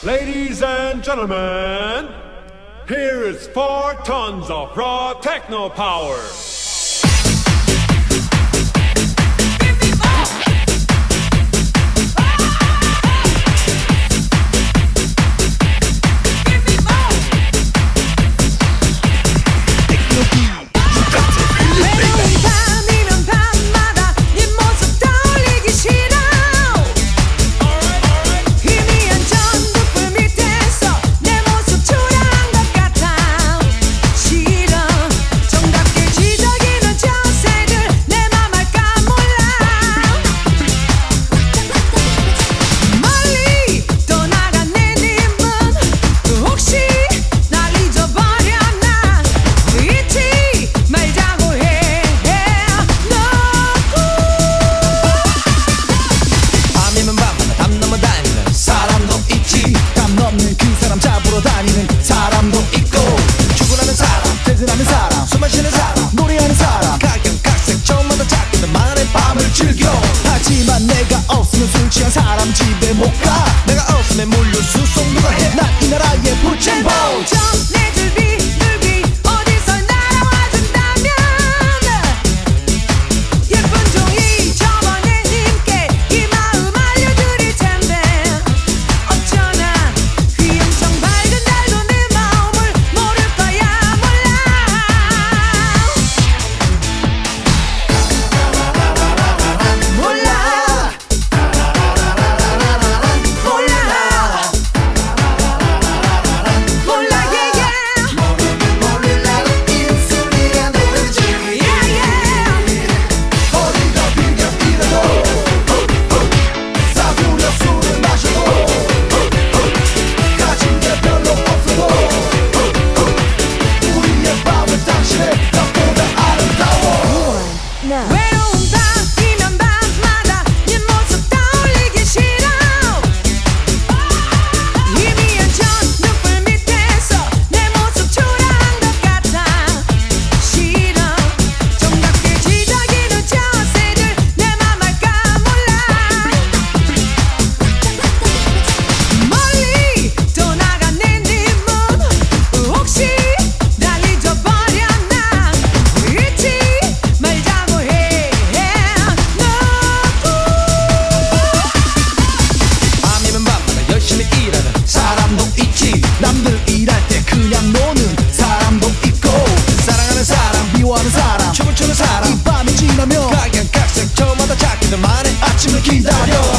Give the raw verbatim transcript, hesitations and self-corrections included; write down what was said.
Ladies and gentlemen, here is four tons of raw techno power. 다니는 사람도 있고 출근하는 사람, 퇴근하는 사람, 술 마시는 사람, 노래하는 사람 각양각색 저마다 자기들만의 밤을 즐겨. 하지만 내가 없으면 술 취한 사람 집에 못 가. 내가 없으면 물류 수송 누가 해. 난 이 나라의 부침보. 내 줄비 줄비 어디서 날아와 준다면 예쁜 종이 접어내 님께 이 마음 알려드릴 텐데 어쩌나 귀염성 밝은 날도 내 마음을 모를 거야. 몰라 몰라 몰라 몰라 yeah yeah 몰라 인순이란 노래지. yeah yeah 어디가 빙결이라도 싸구려 술을 마셔도 가진 게 별로 없어도 우리의 밤은 당신의 밤보다 아름다워. 외로운 밤이면 밤마다 네 모습 떠올리기 싫어. 희미한 전등불 밑에서 내 모습 초라한 것 같아. 싫어. 정답게 지저귀는 저 새들 내 맘 알까 몰라. 멀리 떠나간 내 님은 혹시 날 잊어버렸나. 잊지 말자고 해. 밤이면 밤마다 열심히 일하는 사람도 있지. 남들 일할 때 그냥 노는 사람도 있고 사랑하는 사람, 미워하는 사람, 춤을 추는 사람. 이 밤이 지나면 각양각색 저마다 자기들만의 아침을 기다려.